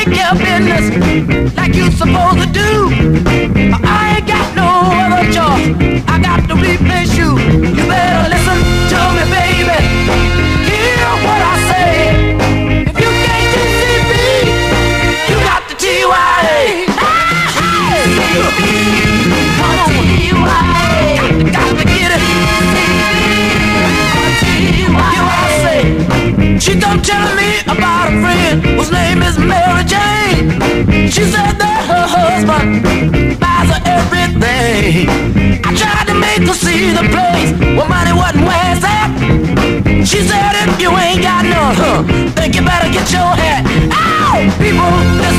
take care of business like you supposed to do. I ain't got no other choice. I got to replace you. You better listen to me, baby. Hear what I say. If you can't see me, you got the TYA. Come on, TYA. Got to get it. She come telling me about a friend whose name is Mary Jane. She said that her husband buys her everything. I tried to make her see the place where money wasn't where it's at. She said if you ain't got none, think you better get your hat. Ow! People,